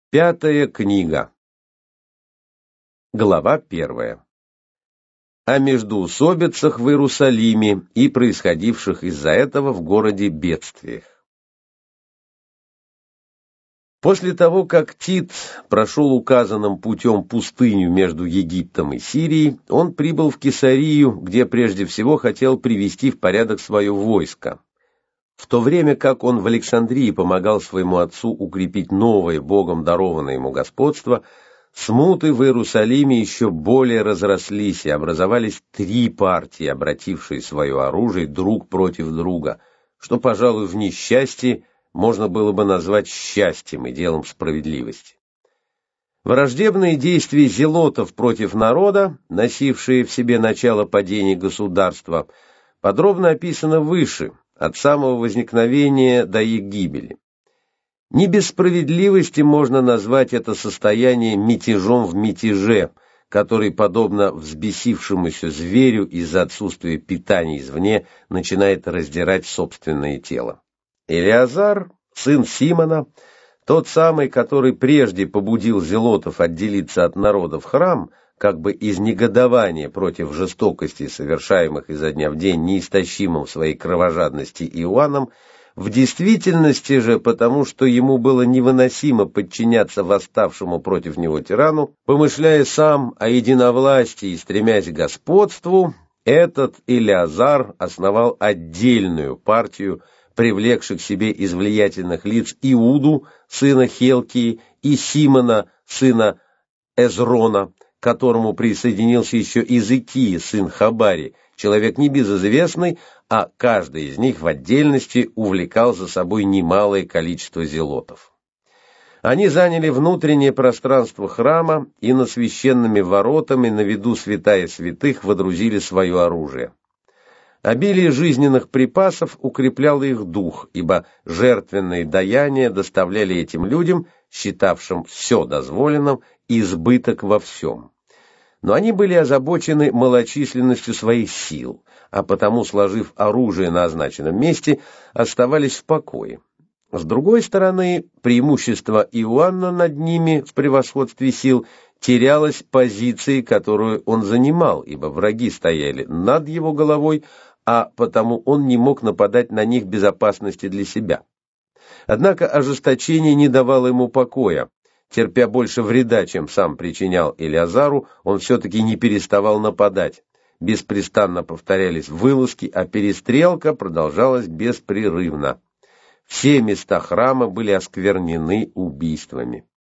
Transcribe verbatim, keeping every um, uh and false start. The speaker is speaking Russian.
Пятая книга. Глава первая. О междоусобицах в Иерусалиме и происходивших из-за этого в городе бедствиях. После того, как Тит прошел указанным путем пустыню между Египтом и Сирией, он прибыл в Кесарию, где прежде всего хотел привести в порядок свое войско. В то время как он в Александрии помогал своему отцу укрепить новое Богом дарованное ему господство, смуты в Иерусалиме еще более разрослись, и образовались три партии, обратившие свое оружие друг против друга, что, пожалуй, в несчастье можно было бы назвать счастьем и делом справедливости. Враждебные действия зелотов против народа, носившие в себе начало падения государства, подробно описаны выше, от самого возникновения до их гибели. Не без справедливости можно назвать это состояние мятежом в мятеже, который, подобно взбесившемуся зверю из-за отсутствия питания извне, начинает раздирать собственное тело. Элиазар, сын Симона, тот самый, который прежде побудил зелотов отделиться от народа в храм, как бы из негодования против жестокости, совершаемых изо дня в день неистощимым своей кровожадности Иоанном, в действительности же, потому что ему было невыносимо подчиняться восставшему против него тирану, помышляя сам о единовластии и стремясь к господству, этот Элиазар основал отдельную партию, привлекших к себе из влиятельных лиц Иуду, сына Хелкии, и Симона, сына Эзрона, к которому присоединился еще Изыкия, сын Хабари, человек небезызвестный, а каждый из них в отдельности увлекал за собой немалое количество зелотов. Они заняли внутреннее пространство храма и над священными воротами на виду святая святых водрузили свое оружие. Обилие жизненных припасов укрепляло их дух, ибо жертвенные даяния доставляли этим людям, считавшим все дозволенным, избыток во всем. Но они были озабочены малочисленностью своих сил, а потому, сложив оружие на означенном месте, оставались в покое. С другой стороны, преимущество Иоанна над ними в превосходстве сил терялось позиции, которую он занимал, ибо враги стояли над его головой, а потому он не мог нападать на них без опасности для себя. Однако ожесточение не давало ему покоя. Терпя больше вреда, чем сам причинял Элиазару, он все-таки не переставал нападать. Беспрестанно повторялись вылазки, а перестрелка продолжалась беспрерывно. Все места храма были осквернены убийствами.